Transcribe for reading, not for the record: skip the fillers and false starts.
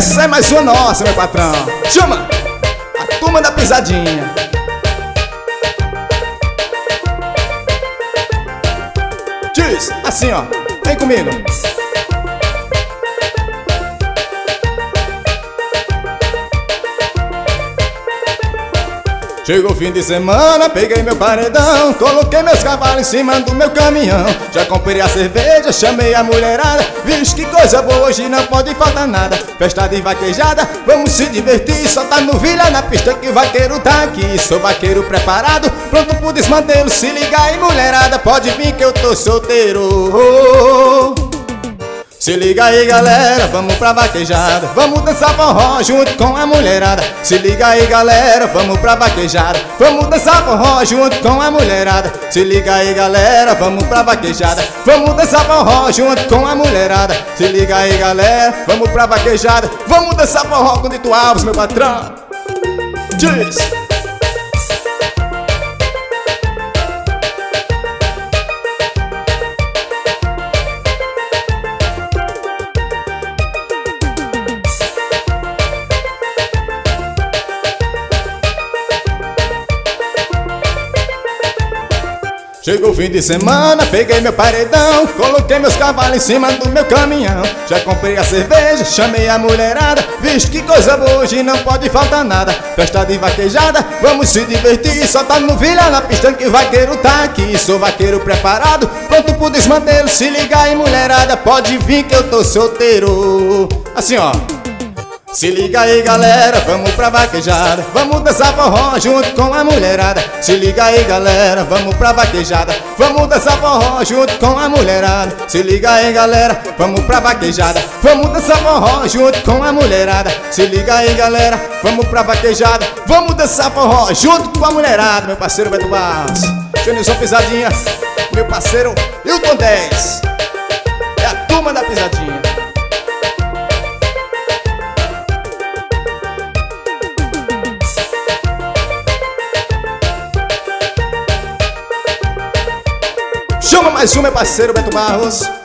Essa é mais uma nossa, meu patrão. Chama a turma da pisadinha. Diz assim, ó, vem comigo. Chegou o fim de semana, peguei meu paredão, coloquei meus cavalos em cima do meu caminhão. Já comprei a cerveja, chamei a mulherada. Vixe, que coisa boa, hoje não pode faltar nada. Festa de vaquejada, vamos se divertir. Só tá novilha na pista que o vaqueiro tá aqui. Sou vaqueiro preparado, pronto pro desmantelo. Se liga aí, mulherada, pode vir que eu tô solteiro. Se liga aí, galera, vamos pra vaquejada. Vamos dançar forró junto com a mulherada. Se liga aí, galera, vamos pra vaquejada. Vamos dançar forró junto com a mulherada. Se liga aí, galera, vamos pra vaquejada. Vamos dançar forró junto com a mulherada. Se liga aí, galera, vamos pra vaquejada. Vamos dançar forró com Dito Alves, meu patrão. Diz! Chegou o fim de semana, peguei meu paredão, coloquei meus cavalos em cima do meu caminhão. Já comprei a cerveja, chamei a mulherada. Vixe, que coisa boa, hoje não pode faltar nada. Festa de vaquejada, vamos se divertir. Só tá novilha na pista que o vaqueiro tá aqui. Sou vaqueiro preparado, pronto pro desmantelo. Se liga aí, mulherada, pode vir que eu tô solteiro. Assim, ó. Se liga aí, galera, vamos pra vaquejada. Vamos dançar forró junto com a mulherada. Se liga aí, galera, vamos pra vaquejada. Vamos dançar forró junto com a mulherada. Se liga aí, galera, vamos pra vaquejada. Vamos dançar forró junto com a mulherada. Se liga aí, galera, vamos pra vaquejada. Vamos dançar forró junto com a mulherada. Meu parceiro Beto Barros, Janilson Pisadinha, meu parceiro Hilton 10. É a turma da pisadinha. Chama mais um, meu parceiro Beto Barros.